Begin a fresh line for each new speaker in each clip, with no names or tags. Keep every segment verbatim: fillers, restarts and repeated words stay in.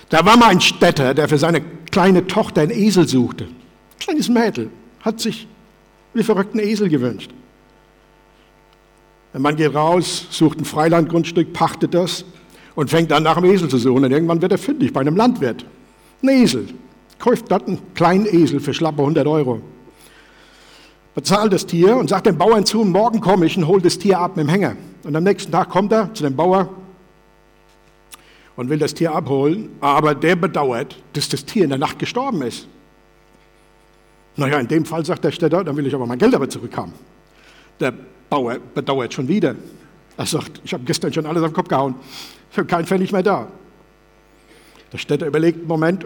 Da war mal ein Städter, der für seine kleine Tochter einen Esel suchte. Ein kleines Mädel hat sich wie verrückt einen Esel gewünscht. Der Mann geht raus, sucht ein Freilandgrundstück, pachtet das und fängt an, nach dem Esel zu suchen. Und irgendwann wird er fündig bei einem Landwirt. Ein Esel. Kauft dort einen kleinen Esel für schlappe hundert Euro. Bezahlt das Tier und sagt dem Bauern zu, morgen komme ich und hole das Tier ab mit dem Hänger. Und am nächsten Tag kommt er zu dem Bauer und will das Tier abholen, aber der bedauert, dass das Tier in der Nacht gestorben ist. Naja, in dem Fall sagt der Städter, dann will ich aber mein Geld aber zurückhaben. Der Bauer bedauert schon wieder. Er sagt, ich habe gestern schon alles auf den Kopf gehauen. Ich habe keinen Pfennig mehr da. Der Städter überlegt einen Moment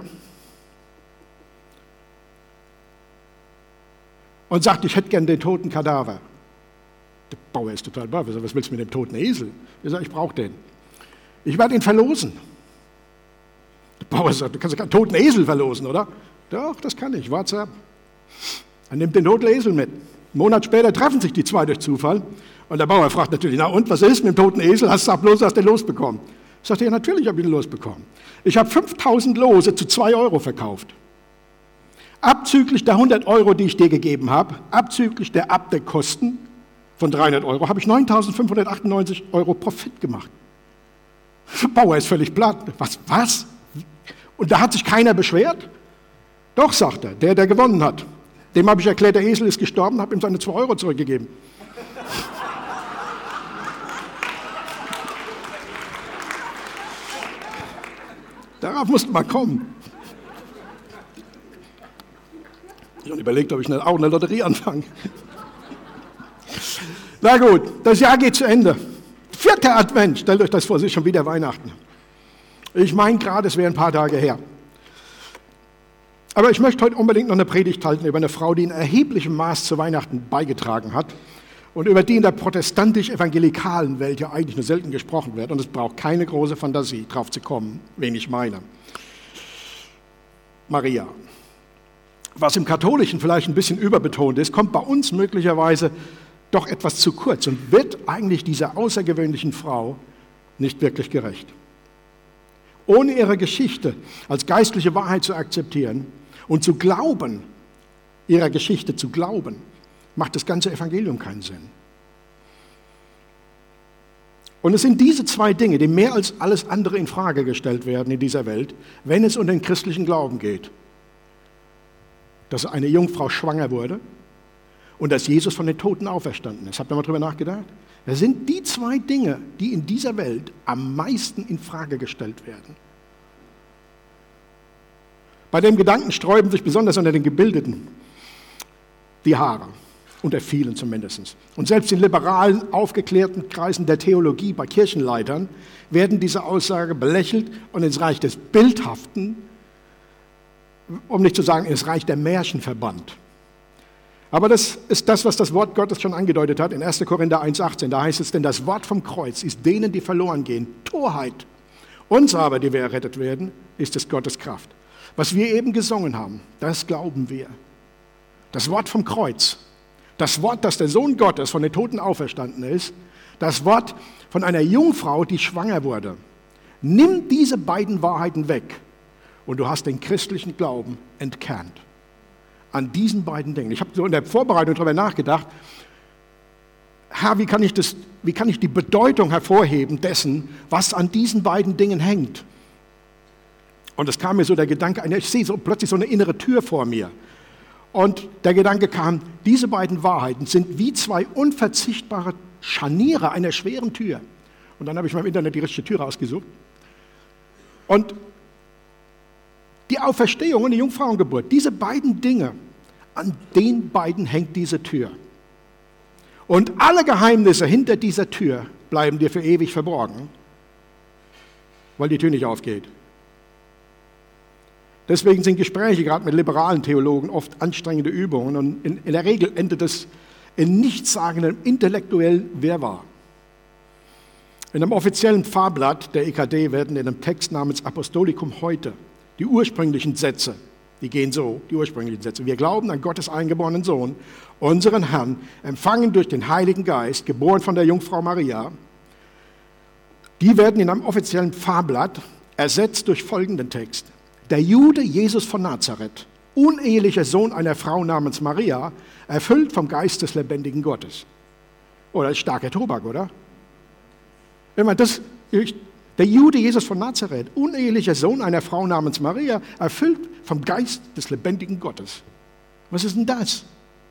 und sagt, ich hätte gern den toten Kadaver. Der Bauer ist total baff. Was willst du mit dem toten Esel? Er sagt, ich brauche den. Ich werde ihn verlosen. Der Bauer sagt, du kannst ja keinen toten Esel verlosen, oder? Doch, das kann ich, warte ab. Er nimmt den toten Esel mit. Einen Monat später treffen sich die zwei durch Zufall. Und der Bauer fragt natürlich, na und, was ist mit dem toten Esel? Hast du bloß, hast du den losbekommen? Sagt er, ja, natürlich habe ich den losbekommen. Ich habe fünftausend Lose zu zwei Euro verkauft. Abzüglich der hundert Euro, die ich dir gegeben habe, abzüglich der Abdeckkosten von dreihundert Euro, habe ich neuntausendfünfhundertachtundneunzig Euro Profit gemacht. Der Bauer ist völlig platt. Was, was? Und da hat sich keiner beschwert? Doch, sagt er, der, der gewonnen hat. Dem habe ich erklärt, der Esel ist gestorben, habe ihm seine zwei Euro zurückgegeben. Darauf musste man kommen. Ich habe überlegt, ob ich auch eine Lotterie anfange. Na gut, das Jahr geht zu Ende. Vierter Advent, stellt euch das vor, es ist schon wieder Weihnachten. Ich meine gerade, es wäre ein paar Tage her. Aber ich möchte heute unbedingt noch eine Predigt halten über eine Frau, die in erheblichem Maß zu Weihnachten beigetragen hat und über die in der protestantisch-evangelikalen Welt ja eigentlich nur selten gesprochen wird. Und es braucht keine große Fantasie, drauf zu kommen, wen ich meine. Maria. Was im Katholischen vielleicht ein bisschen überbetont ist, kommt bei uns möglicherweise doch etwas zu kurz und wird eigentlich dieser außergewöhnlichen Frau nicht wirklich gerecht. Ohne ihre Geschichte als geistliche Wahrheit zu akzeptieren und zu glauben, ihrer Geschichte zu glauben, macht das ganze Evangelium keinen Sinn. Und es sind diese zwei Dinge, die mehr als alles andere in Frage gestellt werden in dieser Welt, wenn es um den christlichen Glauben geht. Dass eine Jungfrau schwanger wurde und dass Jesus von den Toten auferstanden ist. Habt ihr mal drüber nachgedacht? Das sind die zwei Dinge, die in dieser Welt am meisten in Frage gestellt werden. Bei dem Gedanken sträuben sich besonders unter den Gebildeten die Haare, unter vielen zumindest. Und selbst in liberalen, aufgeklärten Kreisen der Theologie bei Kirchenleitern werden diese Aussage belächelt und ins Reich des Bildhaften, um nicht zu sagen, ins Reich der Märchen verbannt. Aber das ist das, was das Wort Gottes schon angedeutet hat in erster Korinther eins achtzehn. Da heißt es, denn das Wort vom Kreuz ist denen, die verloren gehen, Torheit. Uns aber, die wir errettet werden, ist es Gottes Kraft. Was wir eben gesungen haben, das glauben wir. Das Wort vom Kreuz, das Wort, dass der Sohn Gottes von den Toten auferstanden ist, das Wort von einer Jungfrau, die schwanger wurde. Nimm diese beiden Wahrheiten weg und du hast den christlichen Glauben entkernt. An diesen beiden Dingen. Ich habe so in der Vorbereitung darüber nachgedacht, Herr, wie kann ich das, wie kann ich die Bedeutung hervorheben dessen, was an diesen beiden Dingen hängt? Und es kam mir so der Gedanke, ich sehe so plötzlich so eine innere Tür vor mir. Und der Gedanke kam, diese beiden Wahrheiten sind wie zwei unverzichtbare Scharniere einer schweren Tür. Und dann habe ich mal im Internet die richtige Tür rausgesucht. Und die Auferstehung und die Jungfrauengeburt, diese beiden Dinge, an den beiden hängt diese Tür. Und alle Geheimnisse hinter dieser Tür bleiben dir für ewig verborgen, weil die Tür nicht aufgeht. Deswegen sind Gespräche, gerade mit liberalen Theologen, oft anstrengende Übungen und in, in der Regel endet es in nichtssagendem intellektuellen Wirrwarr. In einem offiziellen Pfarrblatt der E K D werden in einem Text namens Apostolicum heute die ursprünglichen Sätze, die gehen so, die ursprünglichen Sätze. Wir glauben an Gottes eingeborenen Sohn, unseren Herrn, empfangen durch den Heiligen Geist, geboren von der Jungfrau Maria. Die werden in einem offiziellen Pfarrblatt ersetzt durch folgenden Text. Der Jude Jesus von Nazareth, unehelicher Sohn einer Frau namens Maria, erfüllt vom Geist des lebendigen Gottes. Oh, das ist starker Tobak, oder? Wenn man das, der Jude Jesus von Nazareth, unehelicher Sohn einer Frau namens Maria, erfüllt vom Geist des lebendigen Gottes. Was ist denn das?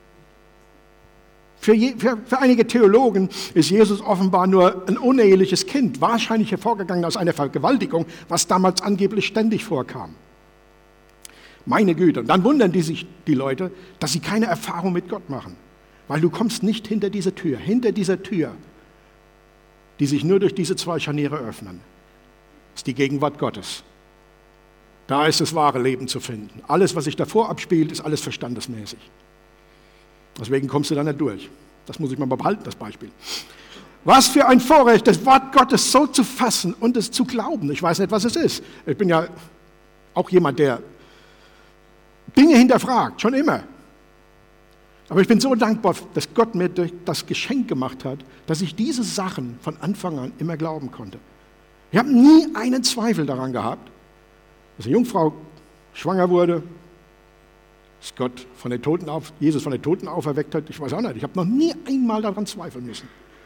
Für, je, für, für einige Theologen ist Jesus offenbar nur ein uneheliches Kind, wahrscheinlich hervorgegangen aus einer Vergewaltigung, was damals angeblich ständig vorkam. Meine Güte, und dann wundern die sich, die Leute, dass sie keine Erfahrung mit Gott machen. Weil du kommst nicht hinter diese Tür, hinter dieser Tür, die sich nur durch diese zwei Scharniere öffnen, ist die Gegenwart Gottes. Da ist das wahre Leben zu finden. Alles, was sich davor abspielt, ist alles verstandesmäßig. Deswegen kommst du da nicht durch. Das muss ich mal behalten, das Beispiel. Was für ein Vorrecht, das Wort Gottes so zu fassen und es zu glauben. Ich weiß nicht, was es ist. Ich bin ja auch jemand, der Dinge hinterfragt, schon immer. Aber ich bin so dankbar, dass Gott mir das Geschenk gemacht hat, dass ich diese Sachen von Anfang an immer glauben konnte. Ich habe nie einen Zweifel daran gehabt, dass eine Jungfrau schwanger wurde, dass Gott von den Toten auf, Jesus von den Toten auferweckt hat. Ich weiß auch nicht, ich habe noch nie einmal daran zweifeln müssen.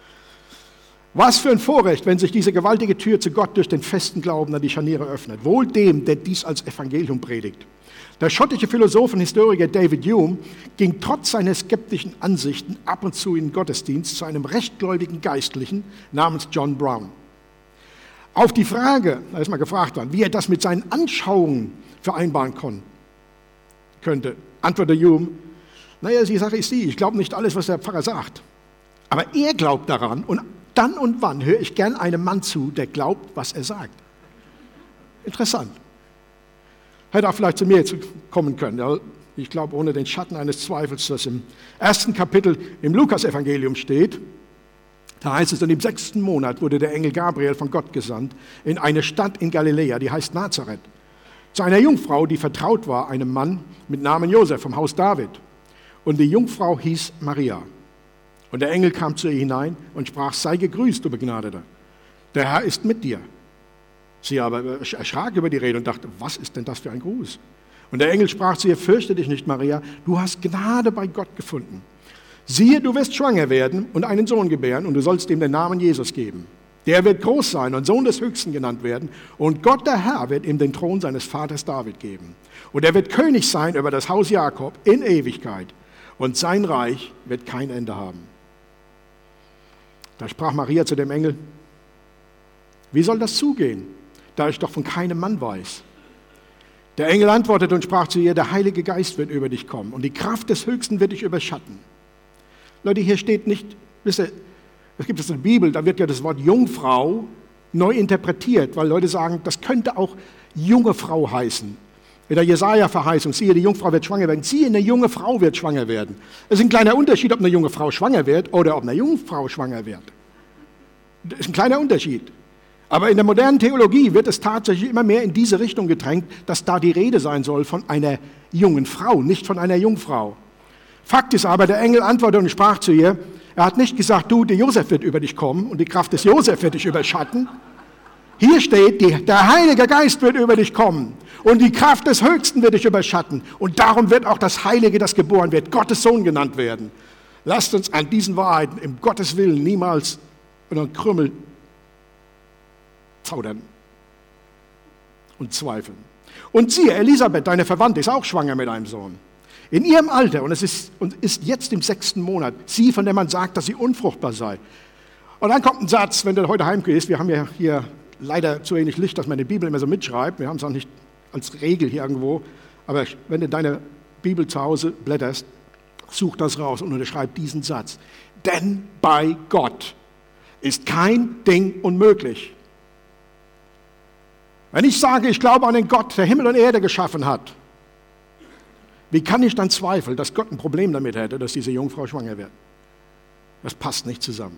Was für ein Vorrecht, wenn sich diese gewaltige Tür zu Gott durch den festen Glauben an die Scharniere öffnet. Wohl dem, der dies als Evangelium predigt. Der schottische Philosoph und Historiker David Hume ging trotz seiner skeptischen Ansichten ab und zu in den Gottesdienst zu einem rechtgläubigen Geistlichen namens John Brown. Auf die Frage, da ist mal gefragt worden, wie er das mit seinen Anschauungen vereinbaren kon- könnte, antwortete Hume, naja, die Sache ist die, ich glaube nicht alles, was der Pfarrer sagt. Aber er glaubt daran und dann und wann höre ich gern einem Mann zu, der glaubt, was er sagt. Interessant. Hätte auch vielleicht zu mir kommen können. Ich glaube, ohne den Schatten eines Zweifels, das im ersten Kapitel im Lukas-Evangelium steht. Da heißt es, und im sechsten Monat wurde der Engel Gabriel von Gott gesandt in eine Stadt in Galiläa, die heißt Nazareth, zu einer Jungfrau, die vertraut war, einem Mann mit Namen Josef vom Haus David. Und die Jungfrau hieß Maria. Und der Engel kam zu ihr hinein und sprach, sei gegrüßt, du Begnadeter. Der Herr ist mit dir. Sie aber erschrak über die Rede und dachte, was ist denn das für ein Gruß? Und der Engel sprach zu ihr, fürchte dich nicht, Maria, du hast Gnade bei Gott gefunden. Siehe, du wirst schwanger werden und einen Sohn gebären und du sollst ihm den Namen Jesus geben. Der wird groß sein und Sohn des Höchsten genannt werden und Gott, der Herr, wird ihm den Thron seines Vaters David geben. Und er wird König sein über das Haus Jakob in Ewigkeit und sein Reich wird kein Ende haben. Da sprach Maria zu dem Engel, wie soll das zugehen, da ich doch von keinem Mann weiß? Der Engel antwortete und sprach zu ihr, der Heilige Geist wird über dich kommen und die Kraft des Höchsten wird dich überschatten. Leute, hier steht nicht, wisst ihr, es gibt es in der Bibel, da wird ja das Wort Jungfrau neu interpretiert, weil Leute sagen, das könnte auch junge Frau heißen. In der Jesaja-Verheißung, siehe, die Jungfrau wird schwanger werden. Siehe, eine junge Frau wird schwanger werden. Es ist ein kleiner Unterschied, ob eine junge Frau schwanger wird oder ob eine Jungfrau schwanger wird. Das ist ein kleiner Unterschied. Aber in der modernen Theologie wird es tatsächlich immer mehr in diese Richtung gedrängt, dass da die Rede sein soll von einer jungen Frau, nicht von einer Jungfrau. Fakt ist aber, der Engel antwortete und sprach zu ihr, er hat nicht gesagt, du, der Josef wird über dich kommen und die Kraft des Josef wird dich überschatten. Hier steht, die, der Heilige Geist wird über dich kommen und die Kraft des Höchsten wird dich überschatten. Und darum wird auch das Heilige, das geboren wird, Gottes Sohn genannt werden. Lasst uns an diesen Wahrheiten im Gottes Willen niemals einen Krümmel zaudern und zweifeln. Und siehe, Elisabeth, deine Verwandte, ist auch schwanger mit einem Sohn. In ihrem Alter, und es ist, und ist jetzt im sechsten Monat, sie, von der man sagt, dass sie unfruchtbar sei. Und dann kommt ein Satz, wenn du heute heimgehst, wir haben ja hier leider zu wenig Licht, dass man die Bibel immer so mitschreibt, wir haben es auch nicht als Regel hier irgendwo, aber wenn du deine Bibel zu Hause blätterst, such das raus und unterschreib diesen Satz. Denn bei Gott ist kein Ding unmöglich. Wenn ich sage, ich glaube an den Gott, der Himmel und Erde geschaffen hat, wie kann ich dann zweifeln, dass Gott ein Problem damit hätte, dass diese Jungfrau schwanger wird? Das passt nicht zusammen.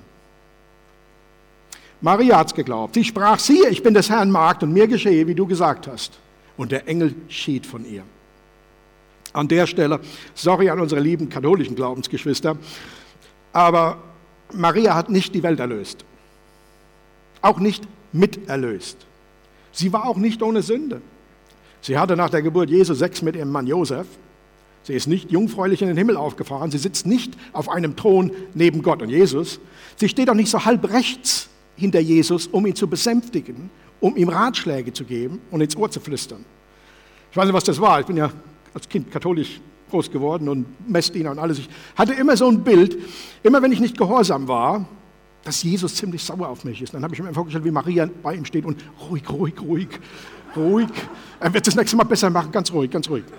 Maria hat es geglaubt. Sie sprach, siehe, ich bin des Herrn Magd und mir geschehe, wie du gesagt hast. Und der Engel schied von ihr. An der Stelle, sorry an unsere lieben katholischen Glaubensgeschwister, aber Maria hat nicht die Welt erlöst. Auch nicht miterlöst. Sie war auch nicht ohne Sünde. Sie hatte nach der Geburt Jesu Sex mit ihrem Mann Josef. Sie ist nicht jungfräulich in den Himmel aufgefahren. Sie sitzt nicht auf einem Thron neben Gott und Jesus. Sie steht auch nicht so halb rechts hinter Jesus, um ihn zu besänftigen, um ihm Ratschläge zu geben und ins Ohr zu flüstern. Ich weiß nicht, was das war. Ich bin ja als Kind katholisch groß geworden und Messdiener und alles. Ich hatte immer so ein Bild, immer wenn ich nicht gehorsam war, dass Jesus ziemlich sauer auf mich ist. Dann habe ich mir vorgestellt, wie Maria bei ihm steht und ruhig, ruhig, ruhig, ruhig. Er wird das nächste Mal besser machen, ganz ruhig, ganz ruhig.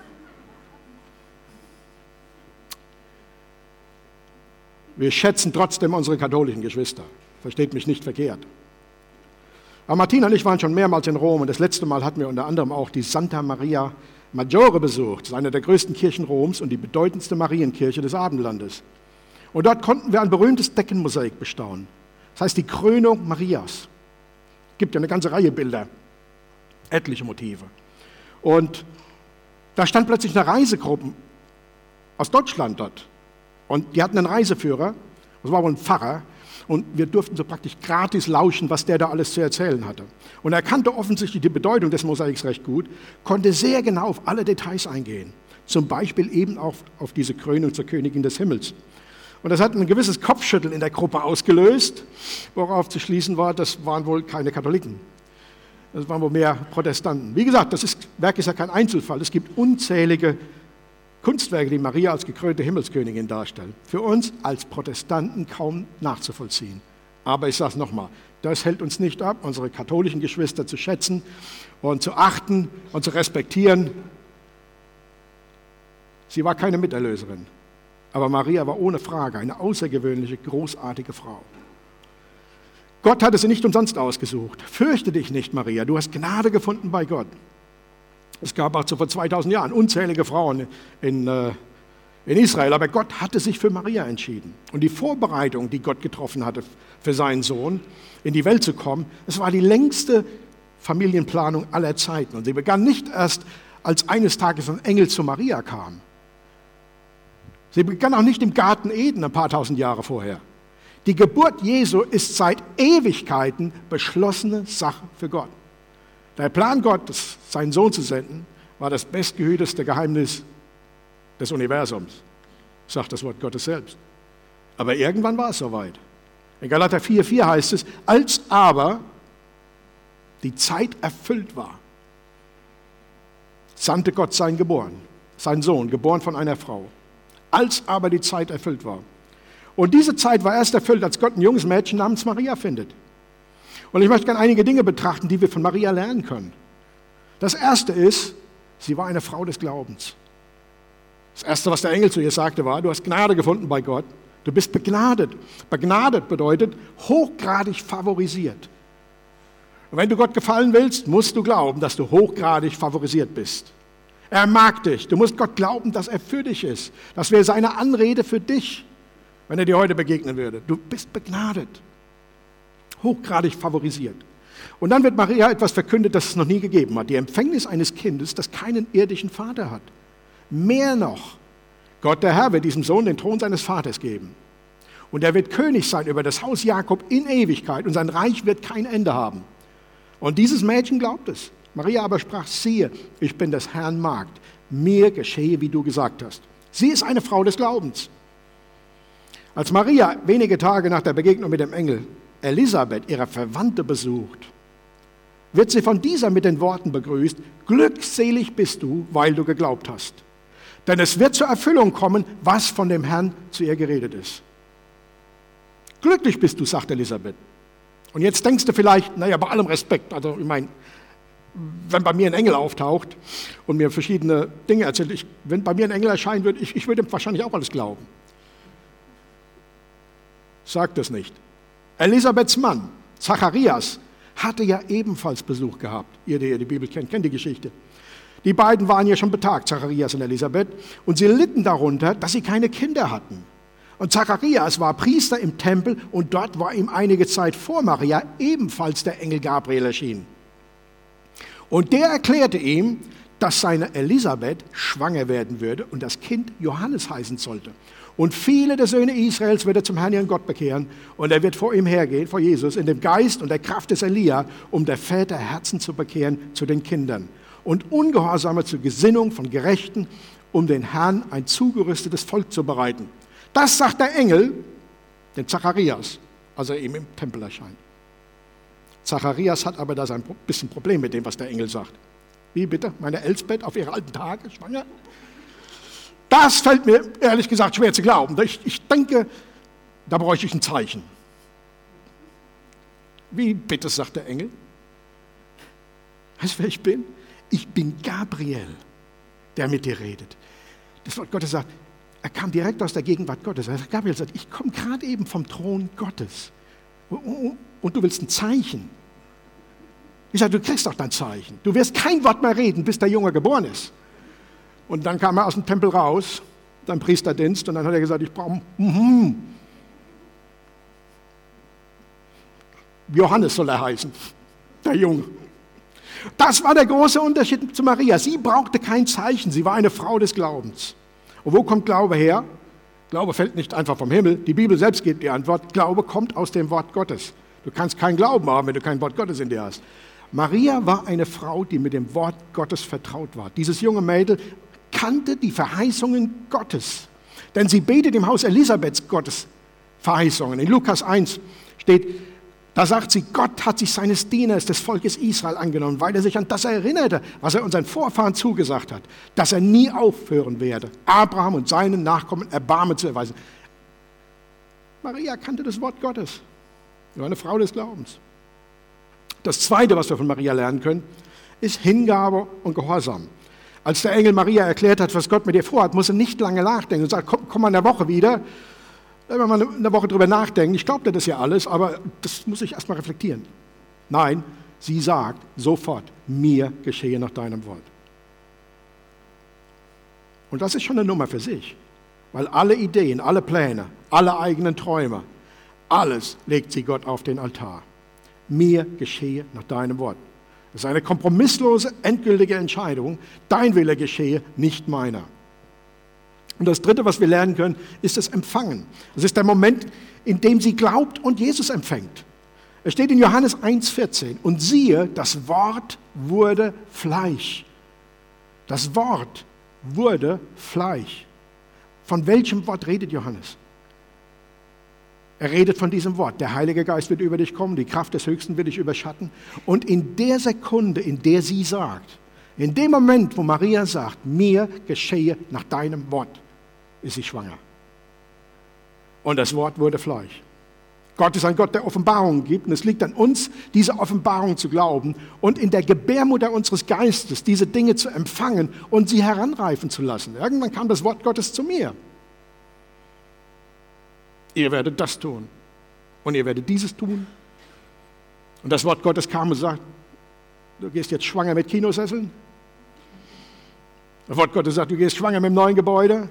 Wir schätzen trotzdem unsere katholischen Geschwister. Versteht mich nicht verkehrt. Aber Martina und ich waren schon mehrmals in Rom und das letzte Mal hatten wir unter anderem auch die Santa Maria Maggiore besucht. Das ist eine der größten Kirchen Roms und die bedeutendste Marienkirche des Abendlandes. Und dort konnten wir ein berühmtes Deckenmosaik bestaunen. Das heißt die Krönung Marias. Es gibt ja eine ganze Reihe Bilder, etliche Motive. Und da stand plötzlich eine Reisegruppe aus Deutschland dort. Und die hatten einen Reiseführer, das war wohl ein Pfarrer, und wir durften so praktisch gratis lauschen, was der da alles zu erzählen hatte. Und er kannte offensichtlich die Bedeutung des Mosaiks recht gut, konnte sehr genau auf alle Details eingehen. Zum Beispiel eben auch auf diese Krönung zur Königin des Himmels. Und das hat ein gewisses Kopfschütteln in der Gruppe ausgelöst, worauf zu schließen war, das waren wohl keine Katholiken. Das waren wohl mehr Protestanten. Wie gesagt, das ist, Werk ist ja kein Einzelfall. Es gibt unzählige Kunstwerke, die Maria als gekrönte Himmelskönigin darstellen. Für uns als Protestanten kaum nachzuvollziehen. Aber ich sage es nochmal, das hält uns nicht ab, unsere katholischen Geschwister zu schätzen und zu achten und zu respektieren. Sie war keine Miterlöserin, aber Maria war ohne Frage eine außergewöhnliche, großartige Frau. Gott hatte sie nicht umsonst ausgesucht. Fürchte dich nicht, Maria, du hast Gnade gefunden bei Gott. Es gab auch so vor zweitausend Jahren unzählige Frauen in, äh, in Israel, aber Gott hatte sich für Maria entschieden. Und die Vorbereitung, die Gott getroffen hatte für seinen Sohn, in die Welt zu kommen, das war die längste Familienplanung aller Zeiten. Und sie begann nicht erst, als eines Tages ein Engel zu Maria kam. Sie begann auch nicht im Garten Eden ein paar tausend Jahre vorher. Die Geburt Jesu ist seit Ewigkeiten beschlossene Sache für Gott. Der Plan Gottes, seinen Sohn zu senden, war das bestgehütete Geheimnis des Universums, sagt das Wort Gottes selbst. Aber irgendwann war es soweit. In Galater vier vier heißt es, als aber die Zeit erfüllt war, sandte Gott seinen Geboren, seinen Sohn, geboren von einer Frau. Als aber die Zeit erfüllt war. Und diese Zeit war erst erfüllt, als Gott ein junges Mädchen namens Maria findet. Und ich möchte gerne einige Dinge betrachten, die wir von Maria lernen können. Das erste ist, sie war eine Frau des Glaubens. Das erste, was der Engel zu ihr sagte, war, du hast Gnade gefunden bei Gott. Du bist begnadet. Begnadet bedeutet hochgradig favorisiert. Und wenn du Gott gefallen willst, musst du glauben, dass du hochgradig favorisiert bist. Er mag dich. Du musst Gott glauben, dass er für dich ist. Das wäre seine Anrede für dich, wenn er dir heute begegnen würde. Du bist begnadet. Hochgradig favorisiert. Und dann wird Maria etwas verkündet, das es noch nie gegeben hat. Die Empfängnis eines Kindes, das keinen irdischen Vater hat. Mehr noch, Gott der Herr wird diesem Sohn den Thron seines Vaters geben. Und er wird König sein über das Haus Jakob in Ewigkeit und sein Reich wird kein Ende haben. Und dieses Mädchen glaubt es. Maria aber sprach, siehe, ich bin des Herrn Magd. Mir geschehe, wie du gesagt hast. Sie ist eine Frau des Glaubens. Als Maria wenige Tage nach der Begegnung mit dem Engel Elisabeth, ihre Verwandte, besucht, wird sie von dieser mit den Worten begrüßt, glückselig bist du, weil du geglaubt hast. Denn es wird zur Erfüllung kommen, was von dem Herrn zu ihr geredet ist. Glücklich bist du, sagt Elisabeth. Und jetzt denkst du vielleicht, naja, bei allem Respekt, also ich meine, wenn bei mir ein Engel auftaucht und mir verschiedene Dinge erzählt, ich, wenn bei mir ein Engel erscheinen würde, ich, ich würde ihm wahrscheinlich auch alles glauben. Sag das nicht. Elisabeths Mann, Zacharias, hatte ja ebenfalls Besuch gehabt. Ihr, der die Bibel kennt, kennt die Geschichte. Die beiden waren ja schon betagt, Zacharias und Elisabeth, und sie litten darunter, dass sie keine Kinder hatten. Und Zacharias war Priester im Tempel und dort war ihm einige Zeit vor Maria ebenfalls der Engel Gabriel erschienen. Und der erklärte ihm, dass seine Elisabeth schwanger werden würde und das Kind Johannes heißen sollte. Und viele der Söhne Israels wird er zum Herrn ihren Gott bekehren und er wird vor ihm hergehen, vor Jesus, in dem Geist und der Kraft des Elia, um der Väter Herzen zu bekehren zu den Kindern und Ungehorsame zur Gesinnung von Gerechten, um den Herrn ein zugerüstetes Volk zu bereiten. Das sagt der Engel, den Zacharias, als er ihm im Tempel erscheint. Zacharias hat aber da ein bisschen Problem mit dem, was der Engel sagt. Wie bitte? Meine Elsbeth auf ihre alten Tage schwanger? Das fällt mir ehrlich gesagt schwer zu glauben. Ich, ich denke, da bräuchte ich ein Zeichen. Wie bitte, sagt der Engel. Weißt du, wer ich bin? Ich bin Gabriel, der mit dir redet. Das Wort Gottes sagt, er kam direkt aus der Gegenwart Gottes. Gabriel sagt, ich komme gerade eben vom Thron Gottes. Und du willst ein Zeichen. Ich sage, du kriegst doch dein Zeichen. Du wirst kein Wort mehr reden, bis der Junge geboren ist. Und dann kam er aus dem Tempel raus, dann Priesterdienst, und dann hat er gesagt, ich brauche mm-hmm. Johannes soll er heißen, der Junge. Das war der große Unterschied zu Maria. Sie brauchte kein Zeichen, sie war eine Frau des Glaubens. Und wo kommt Glaube her? Glaube fällt nicht einfach vom Himmel. Die Bibel selbst gibt die Antwort, Glaube kommt aus dem Wort Gottes. Du kannst keinen Glauben haben, wenn du kein Wort Gottes in dir hast. Maria war eine Frau, die mit dem Wort Gottes vertraut war. Dieses junge Mädel kannte die Verheißungen Gottes. Denn sie betet im Haus Elisabeths Gottes Verheißungen. In Lukas eins steht, da sagt sie, Gott hat sich seines Dieners, des Volkes Israel angenommen, weil er sich an das erinnerte, was er unseren Vorfahren zugesagt hat, dass er nie aufhören werde, Abraham und seinen Nachkommen Erbarmen zu erweisen. Maria kannte das Wort Gottes. Sie war eine Frau des Glaubens. Das Zweite, was wir von Maria lernen können, ist Hingabe und Gehorsam. Als der Engel Maria erklärt hat, was Gott mit ihr vorhat, muss er nicht lange nachdenken und sagt, komm, komm mal in der Woche wieder. Wenn wir mal eine Woche drüber nachdenken, ich glaube dir das ja alles, aber das muss ich erst mal reflektieren. Nein, sie sagt sofort, mir geschehe nach deinem Wort. Und das ist schon eine Nummer für sich, weil alle Ideen, alle Pläne, alle eigenen Träume, alles legt sie Gott auf den Altar. Mir geschehe nach deinem Wort. Das ist eine kompromisslose, endgültige Entscheidung. Dein Wille geschehe, nicht meiner. Und das Dritte, was wir lernen können, ist das Empfangen. Das ist der Moment, in dem sie glaubt und Jesus empfängt. Es steht in Johannes eins vierzehn, und siehe, das Wort wurde Fleisch. Das Wort wurde Fleisch. Von welchem Wort redet Johannes? Er redet von diesem Wort. Der Heilige Geist wird über dich kommen, die Kraft des Höchsten wird dich überschatten. Und in der Sekunde, in der sie sagt, in dem Moment, wo Maria sagt, mir geschehe nach deinem Wort, ist sie schwanger. Und das Wort wurde Fleisch. Gott ist ein Gott, der Offenbarungen gibt. Und es liegt an uns, diese Offenbarung zu glauben und in der Gebärmutter unseres Geistes diese Dinge zu empfangen und sie heranreifen zu lassen. Irgendwann kam das Wort Gottes zu mir. Ihr werdet das tun und ihr werdet dieses tun. Und das Wort Gottes kam und sagt, du gehst jetzt schwanger mit Kinosesseln. Das Wort Gottes sagt, du gehst schwanger mit dem neuen Gebäude.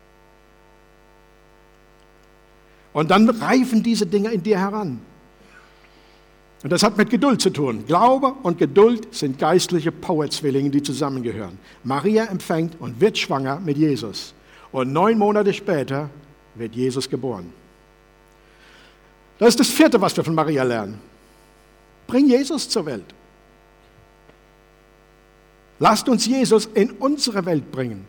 Und dann reifen diese Dinge in dir heran. Und das hat mit Geduld zu tun. Glaube und Geduld sind geistliche Power-Zwillinge, die zusammengehören. Maria empfängt und wird schwanger mit Jesus. Und neun Monate später wird Jesus geboren. Das ist das Vierte, was wir von Maria lernen. Bring Jesus zur Welt. Lasst uns Jesus in unsere Welt bringen.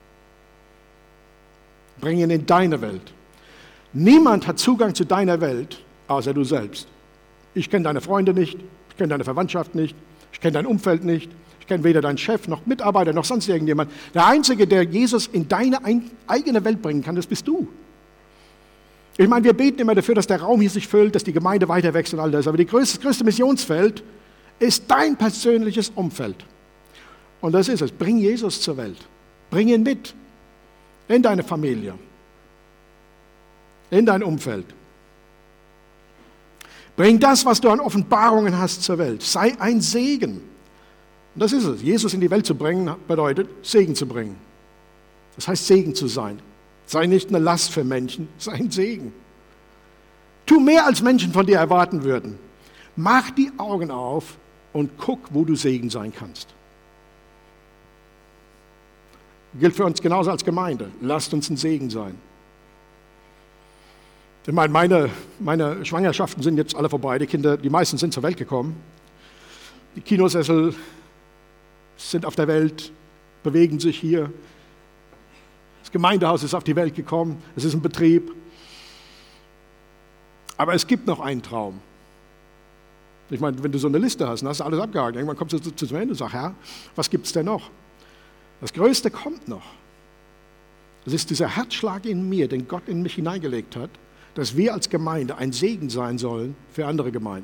Bring ihn in deine Welt. Niemand hat Zugang zu deiner Welt, außer du selbst. Ich kenne deine Freunde nicht, ich kenne deine Verwandtschaft nicht, ich kenne dein Umfeld nicht, ich kenne weder deinen Chef noch Mitarbeiter noch sonst irgendjemand. Der Einzige, der Jesus in deine eigene Welt bringen kann, das bist du. Ich meine, wir beten immer dafür, dass der Raum hier sich füllt, dass die Gemeinde weiter wächst und all das. Aber die größte, das größte Missionsfeld ist dein persönliches Umfeld. Und das ist es. Bring Jesus zur Welt. Bring ihn mit in deine Familie, in dein Umfeld. Bring das, was du an Offenbarungen hast, zur Welt. Sei ein Segen. Und das ist es. Jesus in die Welt zu bringen, bedeutet, Segen zu bringen. Das heißt, Segen zu sein. Sei nicht eine Last für Menschen, sei ein Segen. Tu mehr, als Menschen von dir erwarten würden. Mach die Augen auf und guck, wo du Segen sein kannst. Gilt für uns genauso als Gemeinde. Lasst uns ein Segen sein. Ich meine, meine, meine Schwangerschaften sind jetzt alle vorbei. Die Kinder, die meisten sind zur Welt gekommen. Die Kinosessel sind auf der Welt, bewegen sich hier. Das Gemeindehaus ist auf die Welt gekommen. Es ist ein Betrieb. Aber es gibt noch einen Traum. Ich meine, wenn du so eine Liste hast, dann hast du alles abgehakt. Irgendwann kommst du zu, zu Ende und sagst, Herr, was gibt es denn noch? Das Größte kommt noch. Das ist dieser Herzschlag in mir, den Gott in mich hineingelegt hat, dass wir als Gemeinde ein Segen sein sollen für andere Gemeinden.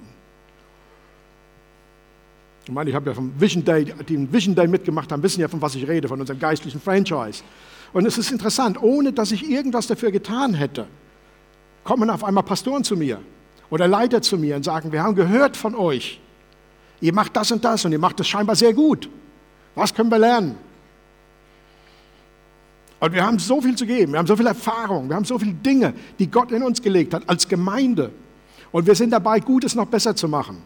Ich meine, ich habe ja vom Vision Day, die den Vision Day mitgemacht haben, wissen ja, von was ich rede, von unserem geistlichen Franchise. Und es ist interessant, ohne dass ich irgendwas dafür getan hätte, kommen auf einmal Pastoren zu mir oder Leiter zu mir und sagen, wir haben gehört von euch, ihr macht das und das und ihr macht das scheinbar sehr gut. Was können wir lernen? Und wir haben so viel zu geben, wir haben so viel Erfahrung, wir haben so viele Dinge, die Gott in uns gelegt hat als Gemeinde. Und wir sind dabei, Gutes noch besser zu machen.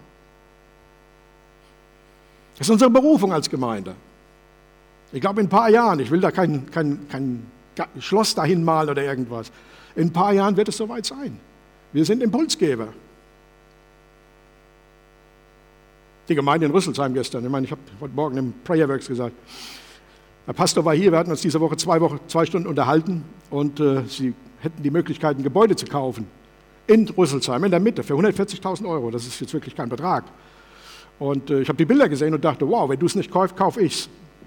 Das ist unsere Berufung als Gemeinde. Ich glaube, in ein paar Jahren, ich will da kein, kein, kein Schloss dahin malen oder irgendwas, in ein paar Jahren wird es soweit sein. Wir sind Impulsgeber. Die Gemeinde in Rüsselsheim gestern, ich meine, ich habe heute Morgen im Prayerworks gesagt, der Pastor war hier, wir hatten uns diese Woche zwei, Wochen, zwei Stunden unterhalten und äh, sie hätten die Möglichkeit, ein Gebäude zu kaufen in Rüsselsheim, in der Mitte, für hundertvierzigtausend Euro. Das ist jetzt wirklich kein Betrag. Und äh, ich habe die Bilder gesehen und dachte, wow, wenn du es nicht kaufst, kaufe ich es.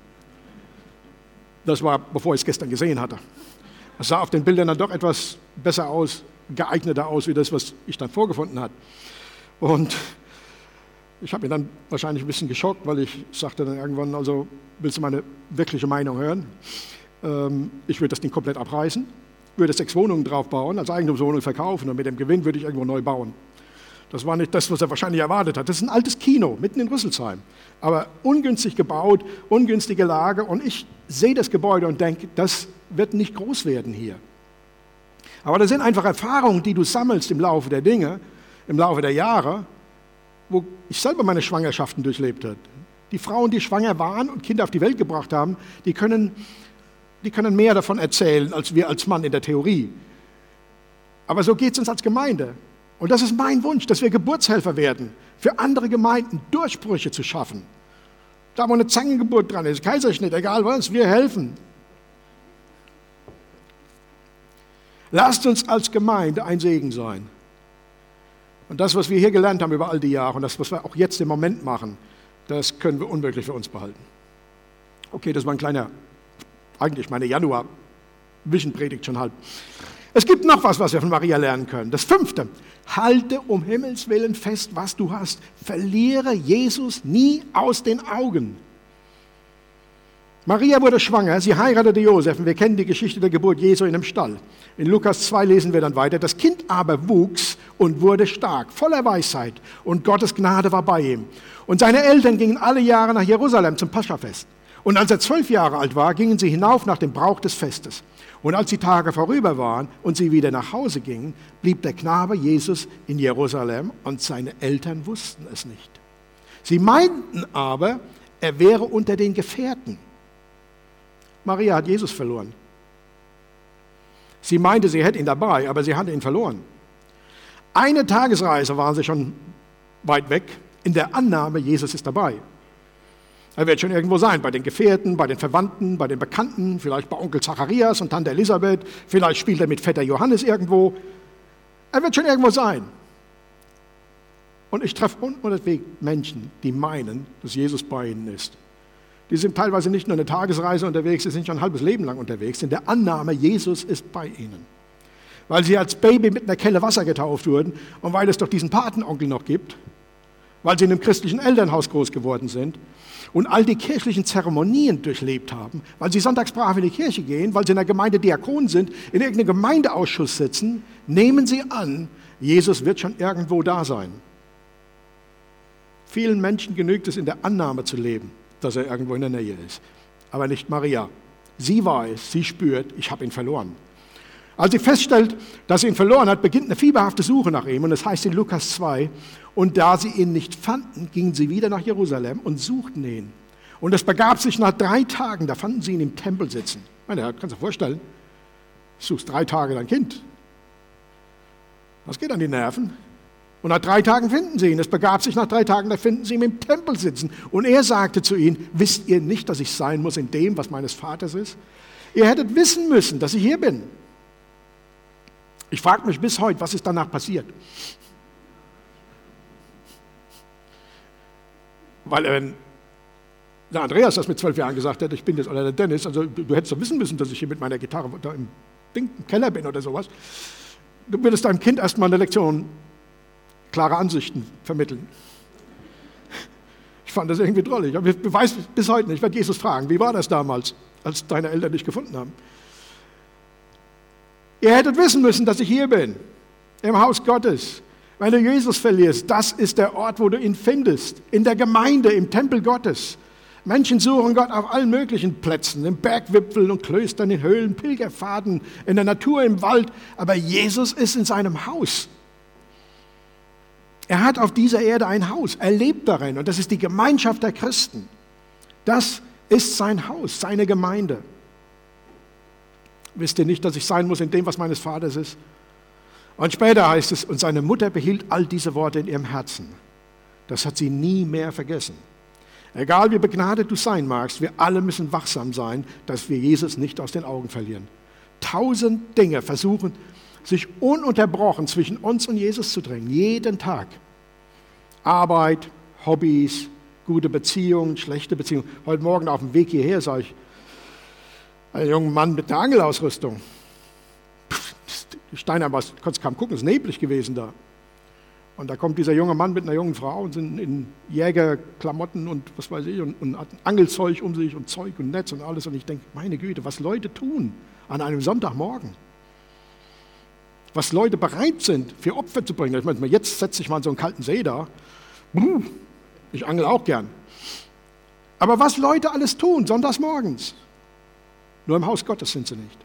Das war, bevor ich es gestern gesehen hatte. Es sah auf den Bildern dann doch etwas besser aus, geeigneter aus, wie das, was ich dann vorgefunden habe. Und ich habe mich dann wahrscheinlich ein bisschen geschockt, weil ich sagte dann irgendwann, also willst du meine wirkliche Meinung hören? Ähm, ich würde das Ding komplett abreißen, würde sechs Wohnungen drauf bauen, als Eigentumswohnung verkaufen und mit dem Gewinn würde ich irgendwo neu bauen. Das war nicht das, was er wahrscheinlich erwartet hat. Das ist ein altes Kino, mitten in Rüsselsheim. Aber ungünstig gebaut, ungünstige Lage. Und ich sehe das Gebäude und denke, das wird nicht groß werden hier. Aber das sind einfach Erfahrungen, die du sammelst im Laufe der Dinge, im Laufe der Jahre, wo ich selber meine Schwangerschaften durchlebt habe. Die Frauen, die schwanger waren und Kinder auf die Welt gebracht haben, die können, die können mehr davon erzählen, als wir als Mann in der Theorie. Aber so geht es uns als Gemeinde. Und das ist mein Wunsch, dass wir Geburtshelfer werden, für andere Gemeinden Durchbrüche zu schaffen. Da, wo eine Zangengeburt dran ist, Kaiserschnitt, egal was, wir helfen. Lasst uns als Gemeinde ein Segen sein. Und das, was wir hier gelernt haben über all die Jahre und das, was wir auch jetzt im Moment machen, das können wir unmöglich für uns behalten. Okay, das war ein kleiner, eigentlich meine Januar-Vision-Predigt schon halb. Es gibt noch was, was wir von Maria lernen können. Das fünfte, halte um Himmels Willen fest, was du hast. Verliere Jesus nie aus den Augen. Maria wurde schwanger, sie heiratete Josef und wir kennen die Geschichte der Geburt Jesu in einem Stall. In Lukas zwei lesen wir dann weiter, das Kind aber wuchs und wurde stark, voller Weisheit und Gottes Gnade war bei ihm. Und seine Eltern gingen alle Jahre nach Jerusalem zum Paschafest. Und als er zwölf Jahre alt war, gingen sie hinauf nach dem Brauch des Festes. Und als die Tage vorüber waren und sie wieder nach Hause gingen, blieb der Knabe Jesus in Jerusalem und seine Eltern wussten es nicht. Sie meinten aber, er wäre unter den Gefährten. Maria hat Jesus verloren. Sie meinte, sie hätte ihn dabei, aber sie hatte ihn verloren. Eine Tagesreise waren sie schon weit weg, in der Annahme, Jesus ist dabei. Er wird schon irgendwo sein, bei den Gefährten, bei den Verwandten, bei den Bekannten, vielleicht bei Onkel Zacharias und Tante Elisabeth, vielleicht spielt er mit Vetter Johannes irgendwo. Er wird schon irgendwo sein. Und ich treffe ununterweg Menschen, die meinen, dass Jesus bei ihnen ist. Die sind teilweise nicht nur eine Tagesreise unterwegs, sie sind schon ein halbes Leben lang unterwegs, in der Annahme, Jesus ist bei ihnen. Weil sie als Baby mit einer Kelle Wasser getauft wurden und weil es doch diesen Patenonkel noch gibt, weil sie in einem christlichen Elternhaus groß geworden sind und all die kirchlichen Zeremonien durchlebt haben, weil sie sonntags brav in die Kirche gehen, weil sie in der Gemeinde Diakon sind, in irgendeinem Gemeindeausschuss sitzen, nehmen sie an, Jesus wird schon irgendwo da sein. Vielen Menschen genügt es, in der Annahme zu leben, dass er irgendwo in der Nähe ist. Aber nicht Maria. Sie weiß, sie spürt, ich habe ihn verloren. Als sie feststellt, dass sie ihn verloren hat, beginnt eine fieberhafte Suche nach ihm. Und es heißt in Lukas zwei, und da sie ihn nicht fanden, gingen sie wieder nach Jerusalem und suchten ihn. Und es begab sich nach drei Tagen, da fanden sie ihn im Tempel sitzen. Meine Herren, kannst du dir vorstellen, du suchst drei Tage dein Kind. Das geht an die Nerven. Und nach drei Tagen finden sie ihn. Es begab sich nach drei Tagen, da finden sie ihn im Tempel sitzen. Und er sagte zu ihnen, wisst ihr nicht, dass ich sein muss in dem, was meines Vaters ist? Ihr hättet wissen müssen, dass ich hier bin. Ich frage mich bis heute, was ist danach passiert? Weil wenn der Andreas das mit zwölf Jahren gesagt hätte, ich bin jetzt, oder der Dennis, also du hättest doch wissen müssen, dass ich hier mit meiner Gitarre da im, Ding, im Keller bin oder sowas. Du würdest deinem Kind erstmal eine Lektion klare Ansichten vermitteln. Ich fand das irgendwie drollig. Aber ich weiß bis heute nicht, ich werde Jesus fragen, wie war das damals, als deine Eltern dich gefunden haben? Ihr hättet wissen müssen, dass ich hier bin, im Haus Gottes. Wenn du Jesus verlierst, das ist der Ort, wo du ihn findest, in der Gemeinde, im Tempel Gottes. Menschen suchen Gott auf allen möglichen Plätzen, in Bergwipfeln und Klöstern, in Höhlen, Pilgerfahrten, in der Natur, im Wald. Aber Jesus ist in seinem Haus. Er hat auf dieser Erde ein Haus, er lebt darin und das ist die Gemeinschaft der Christen. Das ist sein Haus, seine Gemeinde. Wisst ihr nicht, dass ich sein muss in dem, was meines Vaters ist? Und später heißt es, und seine Mutter behielt all diese Worte in ihrem Herzen. Das hat sie nie mehr vergessen. Egal wie begnadet du sein magst, wir alle müssen wachsam sein, dass wir Jesus nicht aus den Augen verlieren. Tausend Dinge versuchen, sich ununterbrochen zwischen uns und Jesus zu drängen, jeden Tag. Arbeit, Hobbys, gute Beziehungen, schlechte Beziehungen. Heute Morgen auf dem Weg hierher sah ich einen jungen Mann mit einer Angelausrüstung. Steiner war, konntest kaum gucken, es ist neblig gewesen da. Und da kommt dieser junge Mann mit einer jungen Frau und sind in Jägerklamotten und was weiß ich und, und hat ein Angelzeug um sich und Zeug und Netz und alles. Und ich denke, meine Güte, was Leute tun an einem Sonntagmorgen. Was Leute bereit sind, für Opfer zu bringen. Ich meine, jetzt setze ich mal in so einen kalten See da. Ich angel auch gern. Aber was Leute alles tun, sonntags morgens. Nur im Haus Gottes sind sie nicht.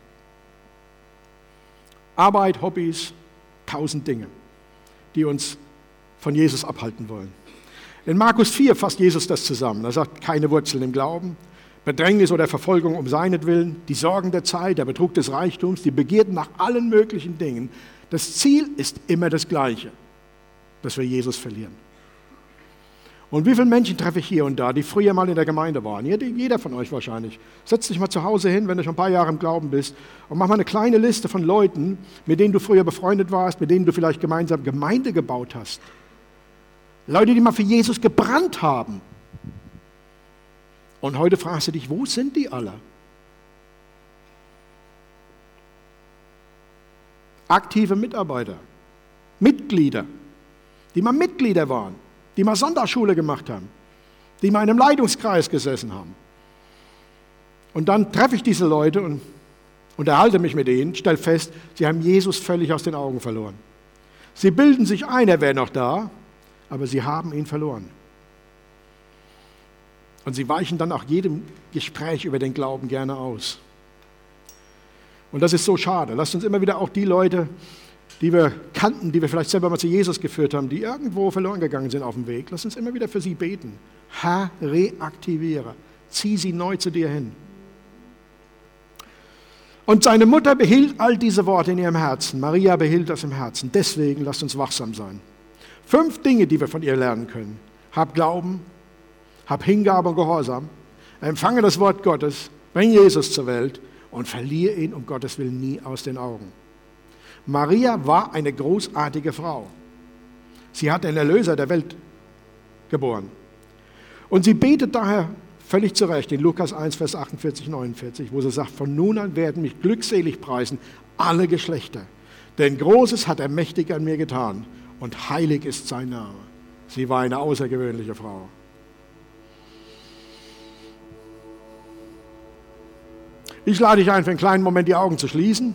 Arbeit, Hobbys, tausend Dinge, die uns von Jesus abhalten wollen. In Markus vier fasst Jesus das zusammen. Er sagt, keine Wurzeln im Glauben, Bedrängnis oder Verfolgung um seinetwillen, die Sorgen der Zeit, der Betrug des Reichtums, die Begierden nach allen möglichen Dingen. Das Ziel ist immer das Gleiche, dass wir Jesus verlieren. Und wie viele Menschen treffe ich hier und da, die früher mal in der Gemeinde waren? Jeder von euch wahrscheinlich. Setz dich mal zu Hause hin, wenn du schon ein paar Jahre im Glauben bist, und mach mal eine kleine Liste von Leuten, mit denen du früher befreundet warst, mit denen du vielleicht gemeinsam Gemeinde gebaut hast. Leute, die mal für Jesus gebrannt haben. Und heute fragst du dich, wo sind die alle? Aktive Mitarbeiter, Mitglieder, die mal Mitglieder waren, die mal Sonntagsschule gemacht haben, die mal in einem Leitungskreis gesessen haben. Und dann treffe ich diese Leute und unterhalte mich mit ihnen, stelle fest, sie haben Jesus völlig aus den Augen verloren. Sie bilden sich ein, er wäre noch da, aber sie haben ihn verloren. Und sie weichen dann auch jedem Gespräch über den Glauben gerne aus. Und das ist so schade. Lasst uns immer wieder auch die Leute, die wir kannten, die wir vielleicht selber mal zu Jesus geführt haben, die irgendwo verloren gegangen sind auf dem Weg, lass uns immer wieder für sie beten. Herr, reaktiviere, zieh sie neu zu dir hin. Und seine Mutter behielt all diese Worte in ihrem Herzen. Maria behielt das im Herzen. Deswegen lasst uns wachsam sein. Fünf Dinge, die wir von ihr lernen können. Hab Glauben, hab Hingabe und Gehorsam, empfange das Wort Gottes, bring Jesus zur Welt und verliere ihn um Gottes Willen nie aus den Augen. Maria war eine großartige Frau. Sie hat den Erlöser der Welt geboren. Und sie betet daher völlig zu Recht in Lukas eins, Vers achtundvierzig, neunundvierzig, wo sie sagt, von nun an werden mich glückselig preisen alle Geschlechter. Denn Großes hat er mächtig an mir getan und heilig ist sein Name. Sie war eine außergewöhnliche Frau. Ich lade dich ein, für einen kleinen Moment die Augen zu schließen.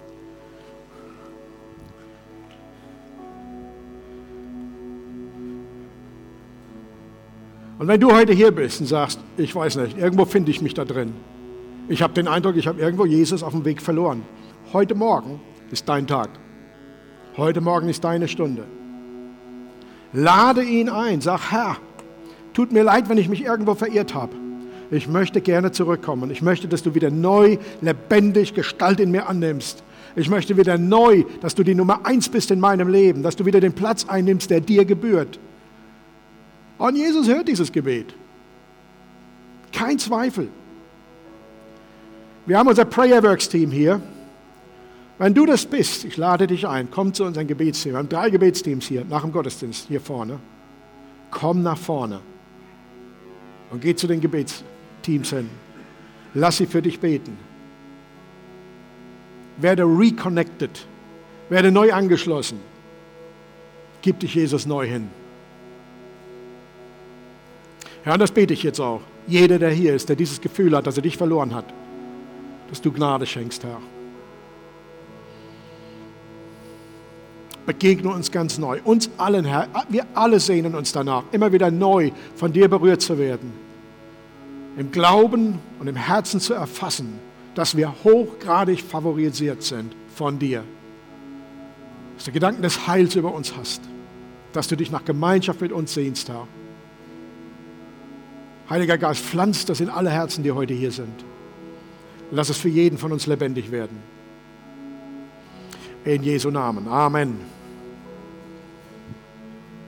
Und wenn du heute hier bist und sagst, ich weiß nicht, irgendwo finde ich mich da drin. Ich habe den Eindruck, ich habe irgendwo Jesus auf dem Weg verloren. Heute Morgen ist dein Tag. Heute Morgen ist deine Stunde. Lade ihn ein, sag, Herr, tut mir leid, wenn ich mich irgendwo verirrt habe. ich möchte gerne zurückkommen. Ich möchte, dass du wieder neu, lebendig Gestalt in mir annimmst. Ich möchte wieder neu, dass du die Nummer eins bist in meinem Leben, dass du wieder den Platz einnimmst, der dir gebührt. Und Jesus hört dieses Gebet. Kein Zweifel. Wir haben unser Prayerworks-Team hier. Wenn du das bist, ich lade dich ein, komm zu unserem Gebetsteam. Wir haben drei Gebetsteams hier, nach dem Gottesdienst, hier vorne. Komm nach vorne und geh zu den Gebetsteams hin. Lass sie für dich beten. Werde reconnected, werde neu angeschlossen. Gib dich Jesus neu hin. Ja, und das bete ich jetzt auch. Jeder, der hier ist, der dieses Gefühl hat, dass er dich verloren hat, dass du Gnade schenkst, Herr. Begegne uns ganz neu. Uns allen, Herr. Wir alle sehnen uns danach, immer wieder neu von dir berührt zu werden. Im Glauben und im Herzen zu erfassen, dass wir hochgradig favorisiert sind von dir. Dass du Gedanken des Heils über uns hast. Dass du dich nach Gemeinschaft mit uns sehnst, Herr. Heiliger Geist, pflanzt das in alle Herzen, die heute hier sind. Lass es für jeden von uns lebendig werden. In Jesu Namen. Amen.